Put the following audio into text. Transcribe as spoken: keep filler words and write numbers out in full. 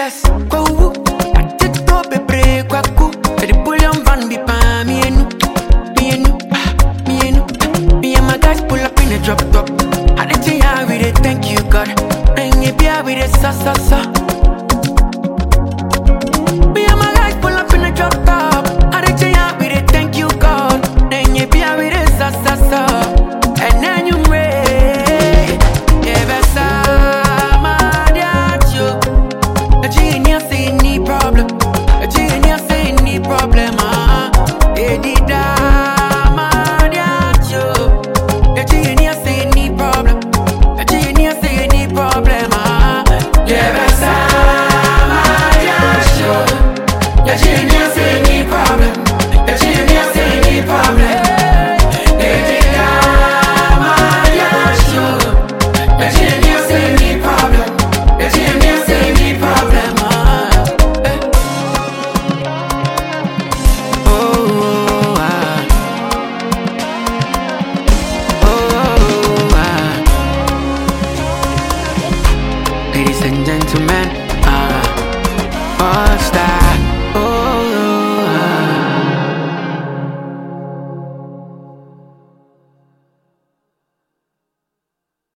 yes, go woo. I did go be break kwaku. The bullion van be pa me and you, me and you, me and you. Me and my guys pull up in a drop top. I did say I with it, thank you God. And you be with it, so so so.